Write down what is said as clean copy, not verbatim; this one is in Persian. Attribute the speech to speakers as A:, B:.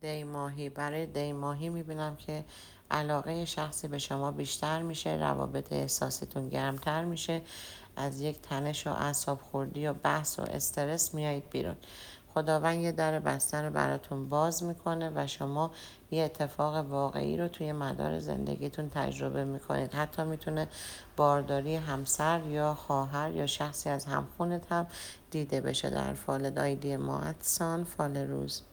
A: دی ماهی. برای دی ماهی میبینم که علاقه شخصی به شما بیشتر میشه، روابط احساسیتون گرمتر میشه، از یک تنش و اعصاب خوردی و بحث و استرس میایید بیرون. خداوند یه در بسته رو براتون باز میکنه و شما یه اتفاق واقعی رو توی مدار زندگیتون تجربه میکنید. حتی میتونه بارداری همسر یا خواهر یا شخصی از همخونت هم دیده بشه در فال. دایدی ما فال روز.